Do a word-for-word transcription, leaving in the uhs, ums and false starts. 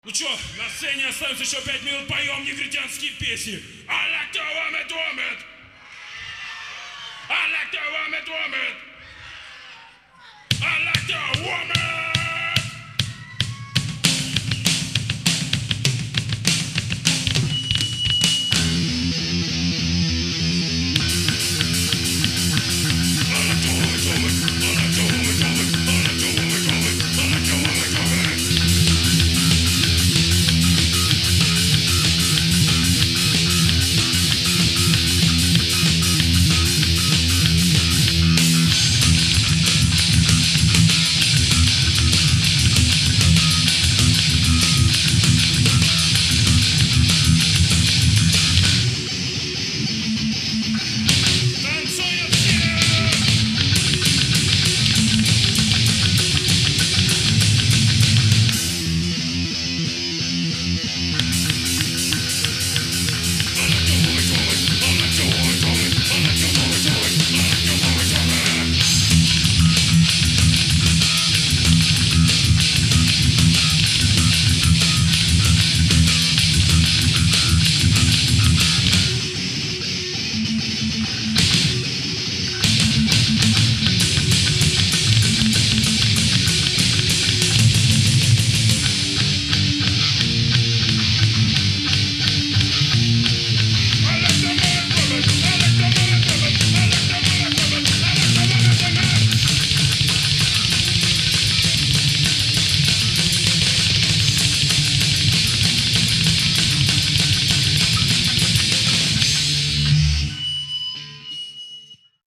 Ну чё, на сцене остается еще пять минут, поем негритянские песни. I like to warm it, warm it. I like to warm it, warm it. I like to warm it.